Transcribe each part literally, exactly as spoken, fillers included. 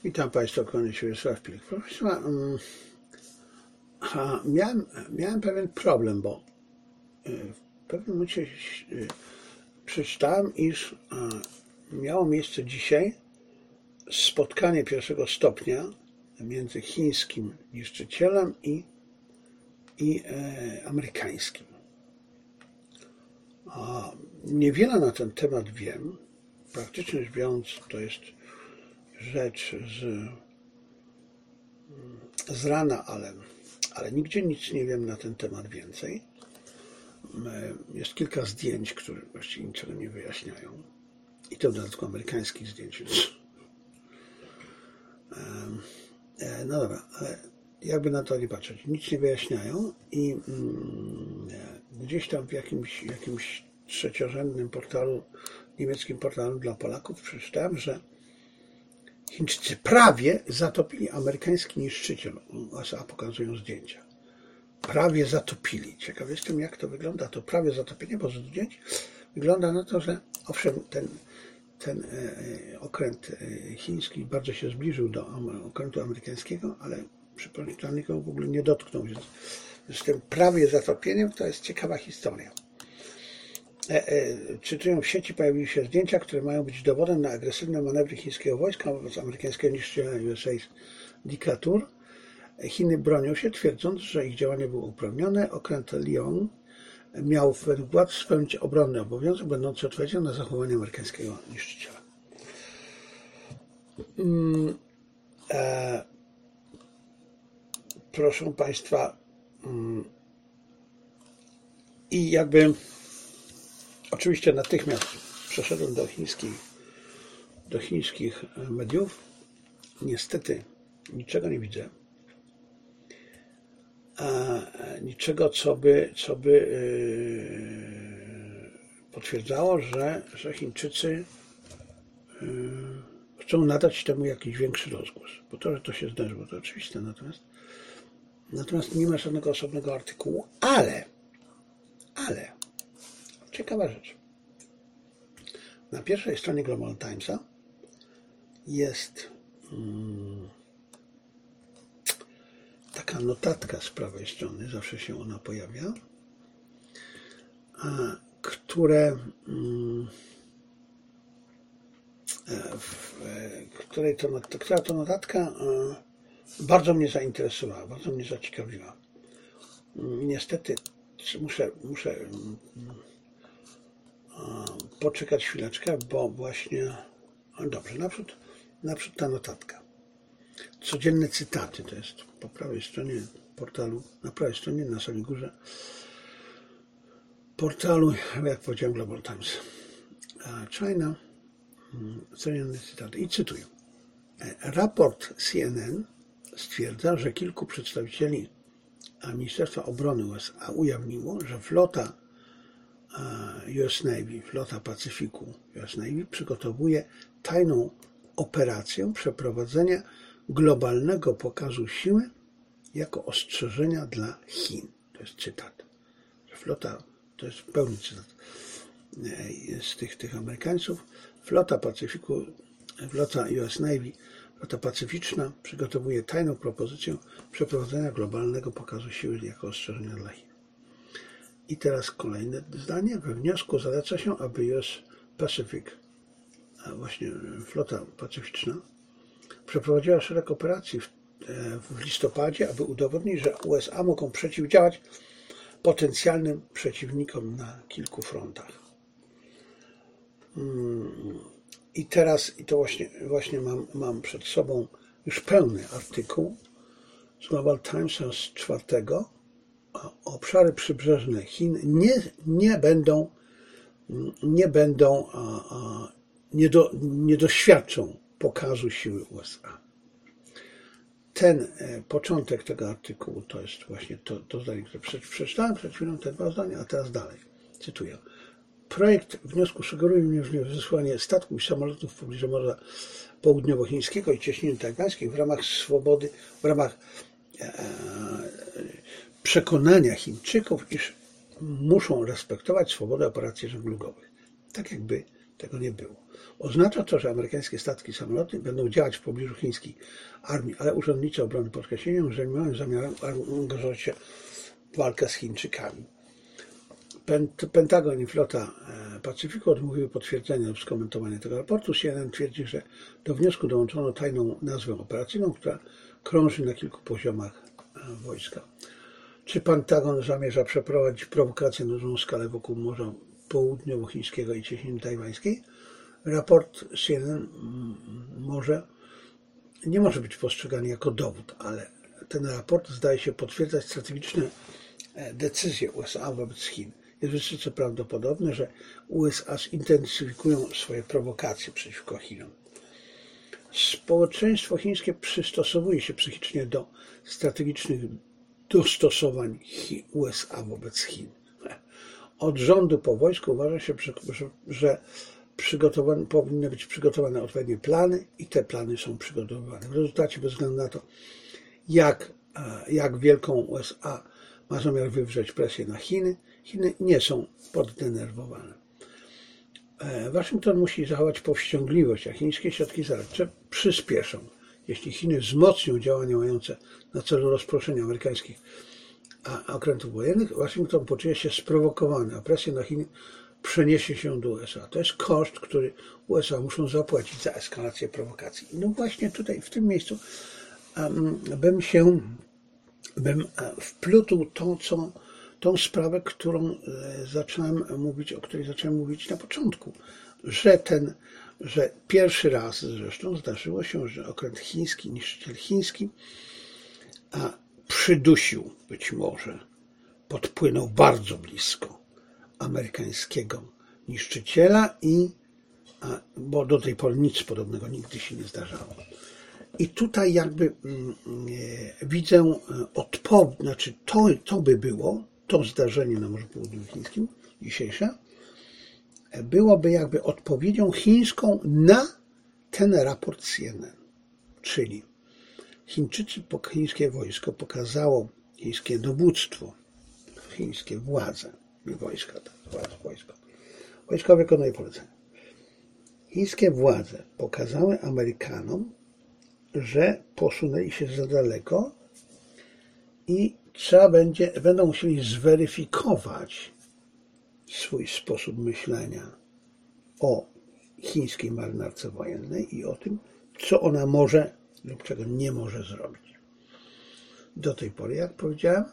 Witam Państwa, kłaniam się Wiesław Pilik. Proszę Państwa, um, a, miałem, miałem pewien problem, bo y, w pewnym momencie y, przeczytałem, iż y, miało miejsce dzisiaj spotkanie pierwszego stopnia między chińskim niszczycielem i, i y, amerykańskim. A, niewiele na ten temat wiem. Praktycznie rzecz biorąc, to jest rzecz z, z rana, ale, ale nigdzie nic nie wiem na ten temat więcej. Jest kilka zdjęć, które właściwie niczego nie wyjaśniają. I to w dodatku amerykańskich zdjęć. Więc... No dobra, ale jakby na to nie patrzeć. Nic nie wyjaśniają i gdzieś tam w jakimś, jakimś trzeciorzędnym portalu, niemieckim portalu dla Polaków przeczytałem, że Chińczycy prawie zatopili amerykański niszczyciel. U S A pokazują zdjęcia. Prawie zatopili. Ciekaw jestem, jak to wygląda. To prawie zatopienie, bo z zdjęć wygląda na to, że owszem, ten, ten okręt chiński bardzo się zbliżył do okrętu amerykańskiego, ale przypuszczalnie go w ogóle nie dotknął. Więc z tym prawie zatopieniem to jest ciekawa historia. E, e, czytują w sieci, pojawiły się zdjęcia, które mają być dowodem na agresywne manewry chińskiego wojska wobec amerykańskiego niszczyciela U S A Decatur. Chiny bronią się, twierdząc, że ich działanie było uprawnione. Okręt Lion miał według władz spełnić obronny obowiązek, będący odpowiedzią na zachowanie amerykańskiego niszczyciela. Mm, e, proszę Państwa, mm, i jakby oczywiście natychmiast przeszedłem do chińskich, do chińskich mediów. Niestety niczego nie widzę. A niczego, co by, co by yy, potwierdzało, że, że Chińczycy yy, chcą nadać temu jakiś większy rozgłos. Bo to, że to się zdarzyło, to oczywiste. Natomiast, natomiast nie ma żadnego osobnego artykułu, ale, ale ciekawa rzecz. Na pierwszej stronie Global Timesa jest hmm, taka notatka z prawej strony, zawsze się ona pojawia, a, które, hmm, w, której to, która to notatka bardzo mnie zainteresowała, bardzo mnie zaciekawiła. Niestety muszę, muszę poczekać chwileczkę, bo właśnie, dobrze, naprzód, naprzód ta notatka. Codzienne cytaty, to jest po prawej stronie portalu, na prawej stronie, na samej górze portalu, jak powiedziałem, Global Times. China, codzienne cytaty. I cytuję. Raport C N N stwierdza, że kilku przedstawicieli Ministerstwa Obrony U S A ujawniło, że flota U S Navy, flota Pacyfiku U S Navy przygotowuje tajną operację przeprowadzenia globalnego pokazu siły jako ostrzeżenia dla Chin. To jest cytat. Flota, to jest pełny cytat z tych, tych Amerykańców. Flota Pacyfiku, flota U S Navy, flota pacyficzna przygotowuje tajną propozycję przeprowadzenia globalnego pokazu siły jako ostrzeżenia dla Chin. I teraz kolejne zdanie. We wniosku zaleca się, aby U S Pacific, a właśnie flota pacyficzna, przeprowadziła szereg operacji w, w listopadzie, aby udowodnić, że U S A mogą przeciwdziałać potencjalnym przeciwnikom na kilku frontach. I teraz, i to właśnie, właśnie mam, mam przed sobą już pełny artykuł z Global Timesa z czwartego. Obszary przybrzeżne Chin nie, nie będą, nie będą, nie, do, nie doświadczą pokazu siły U S A. Ten początek tego artykułu to jest właśnie to, to zdanie, które przeczytałem przed chwilą, te dwa zdania, a teraz dalej. Cytuję. Projekt wniosku sugeruje umożliwienie wysłanie statków i samolotów w pobliżu Morza Południowochińskiego i cieśniny tajwańskiej w ramach swobody, w ramach e, przekonania Chińczyków, iż muszą respektować swobodę operacji żeglugowych. Tak jakby Tego nie było. Oznacza to, że amerykańskie statki, samoloty będą działać w pobliżu chińskiej armii, ale urzędnicy obrony podkreślają, że nie mają zamiaru angażować się w walkę z Chińczykami. Pentagon i flota Pacyfiku odmówiły potwierdzenia lub skomentowania tego raportu. C N N twierdzi, że do wniosku dołączono tajną nazwę operacyjną, która krąży na kilku poziomach wojska. Czy Pentagon zamierza przeprowadzić prowokację na dużą skalę wokół Morza Południowochińskiego i Cieśniny Tajwańskiej? Raport C N N może, nie może być postrzegany jako dowód, ale ten raport zdaje się potwierdzać strategiczne decyzje U S A wobec Chin. Jest wysoce prawdopodobne, że U S A zintensyfikują swoje prowokacje przeciwko Chinom. Społeczeństwo chińskie przystosowuje się psychicznie do strategicznych dostosowań U S A wobec Chin. Od rządu po wojsku uważa się, że, że przygotowane, powinny być przygotowane odpowiednie plany i te plany są przygotowywane. W rezultacie, bez względu na to, jak, jak wielką U S A ma zamiar wywrzeć presję na Chiny, Chiny nie są poddenerwowane. Waszyngton musi zachować powściągliwość, a chińskie środki zaradcze przyspieszą. Jeśli Chiny wzmocnią działania mające na celu rozproszenie amerykańskich okrętów wojennych, Waszyngton poczuje się sprowokowany, a presja na Chiny przeniesie się do U S A. To jest koszt, który U S A muszą zapłacić za eskalację prowokacji. No właśnie tutaj, w tym miejscu um, bym się bym wplótł tą, co, tą sprawę, którą zacząłem mówić, o której zacząłem mówić na początku, że ten, że pierwszy raz zresztą zdarzyło się, że okręt chiński, niszczyciel chiński, a przydusił być może, podpłynął bardzo blisko amerykańskiego niszczyciela i, a, bo do tej pory nic podobnego nigdy się nie zdarzało. I tutaj jakby mm, e, widzę odpowiedź, znaczy to, to by było, to zdarzenie na Morzu Południowochińskim dzisiejsze, byłoby jakby odpowiedzią chińską na ten raport C N N. Czyli Chińczycy, chińskie wojsko pokazało, chińskie dowództwo, chińskie władze, nie wojska, tak, wojsko. Wojsko wykonuje polecenia. Chińskie władze pokazały Amerykanom, że posunęli się za daleko i trzeba będzie, będą musieli zweryfikować swój sposób myślenia o chińskiej marynarce wojennej i o tym, co ona może lub czego nie może zrobić. Do tej pory, jak powiedziałem,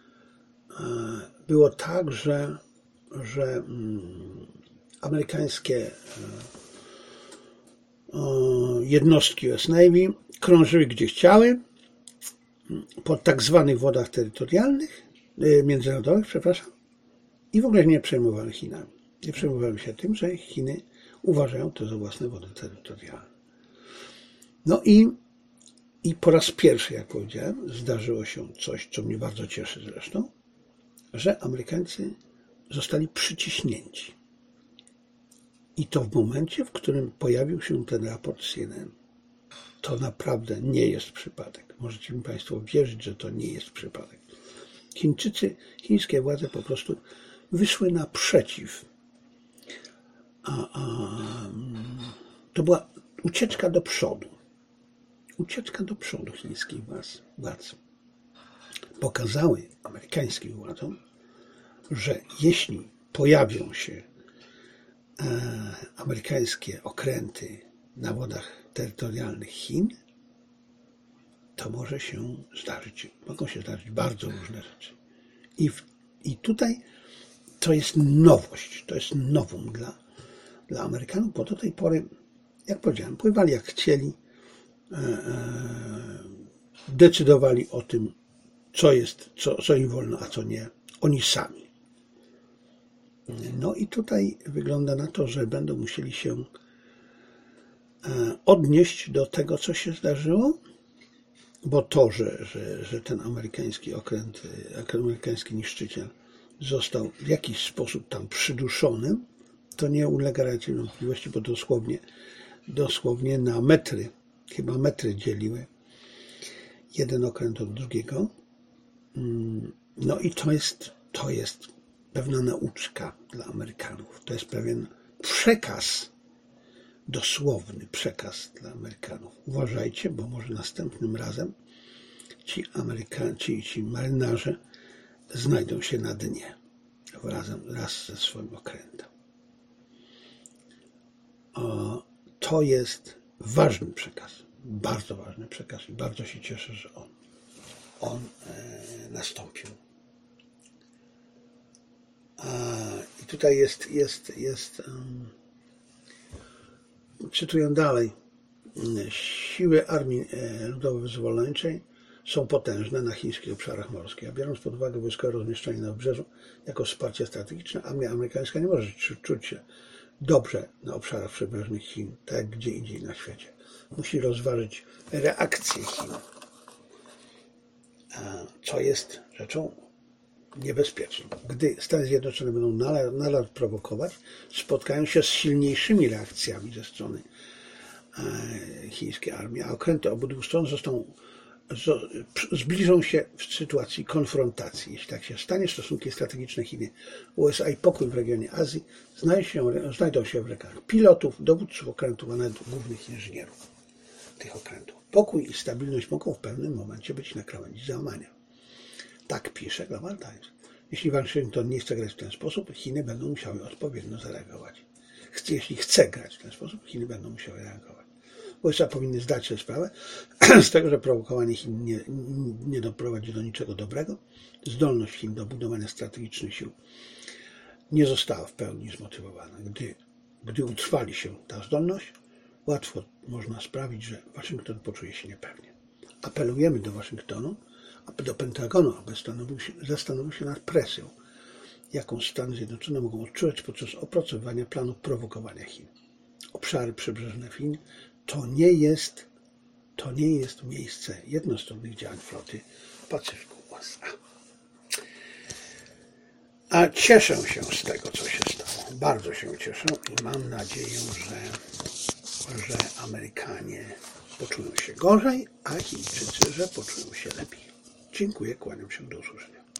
było tak, że, że amerykańskie jednostki U S Navy krążyły gdzie chciały, po tak zwanych wodach terytorialnych, międzynarodowych, przepraszam, i w ogóle nie przejmowały Chinami. Nie przejmowały się tym, że Chiny uważają to za własne wody terytorialne. No i, i po raz pierwszy, jak powiedziałem, zdarzyło się coś, co mnie bardzo cieszy zresztą, że Amerykańcy zostali przyciśnięci. I to w momencie, w którym pojawił się ten raport C N N. To naprawdę nie jest przypadek. Możecie mi Państwo wierzyć, że to nie jest przypadek. Chińczycy, chińskie władze po prostu wyszły naprzeciw. A, a, to była ucieczka do przodu. Ucieczka do przodu chińskich władz. Pokazały amerykańskim władzom, że jeśli pojawią się e, amerykańskie okręty na wodach terytorialnych Chin, to może się zdarzyć, mogą się zdarzyć bardzo różne rzeczy. I, w, i tutaj to jest nowość, to jest nowum dla, dla Amerykanów, bo do tej pory, jak powiedziałem, pływali jak chcieli, e, e, decydowali o tym, co jest, co, co im wolno, a co nie, oni sami. No i tutaj wygląda na to, że będą musieli się odnieść do tego, co się zdarzyło, bo to, że, że, że ten amerykański okręt, amerykański niszczyciel został w jakiś sposób tam przyduszony, to nie ulega raczej wątpliwości, bo dosłownie, dosłownie na metry, chyba metry dzieliły jeden okręt od drugiego. No i to jest, to jest pewna nauczka dla Amerykanów. To jest pewien przekaz dosłowny przekaz dla Amerykanów. Uważajcie, bo może następnym razem ci Amerykanie, ci, ci marynarze znajdą się na dnie razem, raz ze swoim okrętem. O, to jest ważny przekaz, bardzo ważny przekaz i bardzo się cieszę, że on, on e, nastąpił. A, I tutaj jest, jest, jest um, cytuję dalej, siły Armii Ludowo-Wyzwoleńczej są potężne na chińskich obszarach morskich, a biorąc pod uwagę wojskowe rozmieszczenie na wybrzeżu jako wsparcie strategiczne, armia amerykańska nie może czuć się dobrze na obszarach przybrzeżnych Chin, tak jak gdzie indziej na świecie. Musi rozważyć reakcję Chin, co jest rzeczą niebezpieczną. Gdy Stany Zjednoczone będą nadal prowokować, spotkają się z silniejszymi reakcjami ze strony chińskiej armii, a okręty obydwu stron zostaną, zbliżą się w sytuacji konfrontacji. Jeśli tak się stanie, stosunki strategiczne Chiny, U S A i pokój w regionie Azji znajdą się, znajdą się w rękach pilotów, dowódców okrętów, a nawet głównych inżynierów tych okrętów. Pokój i stabilność mogą w pewnym momencie być na krawędzi załamania. Tak pisze Global Times. Jeśli Waszyngton nie chce grać w ten sposób, Chiny będą musiały odpowiednio zareagować. Jeśli chce grać w ten sposób, Chiny będą musiały reagować. U S A powinny zdać sobie sprawę z tego, że prowokowanie Chin nie, nie doprowadzi do niczego dobrego. Zdolność Chin do budowania strategicznych sił nie została w pełni zmotywowana. Gdy, gdy utrwali się ta zdolność, łatwo można sprawić, że Waszyngton poczuje się niepewnie. Apelujemy do Waszyngtonu, do Pentagonu, aby zastanowił się nad presją, jaką Stany Zjednoczone mogą odczuwać podczas opracowywania planu prowokowania Chin. Obszary przybrzeżne Chin to nie jest, to nie jest miejsce jednostronnych działań floty Pacyfiku U S A. A cieszę się z tego, co się stało. Bardzo się cieszę i mam nadzieję, że, że Amerykanie poczują się gorzej, a Chińczycy, że poczują się lepiej. Dziękuję, kłaniam się, do usłyszenia.